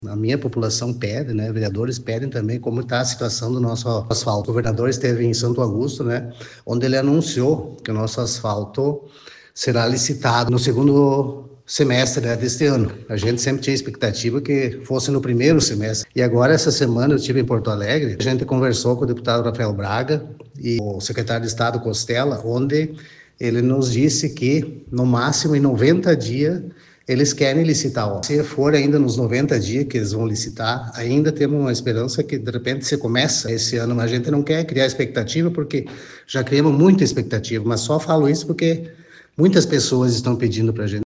A minha população pede, né? Vereadores pedem também como está a situação do nosso asfalto. O governador esteve em Santo Augusto, né? Onde ele anunciou que o nosso asfalto será licitado no segundo semestre, né, deste ano. A gente sempre tinha expectativa que fosse no primeiro semestre. E agora, essa semana, eu estive em Porto Alegre, a gente conversou com o deputado Rafael Braga e o secretário de Estado Costela, onde ele nos disse que, no máximo, em 90 dias, eles querem licitar. Se for ainda nos 90 dias que eles vão licitar, ainda temos uma esperança que, de repente, se começa esse ano, mas a gente não quer criar expectativa, porque já criamos muita expectativa, mas só falo isso porque muitas pessoas estão pedindo para a gente.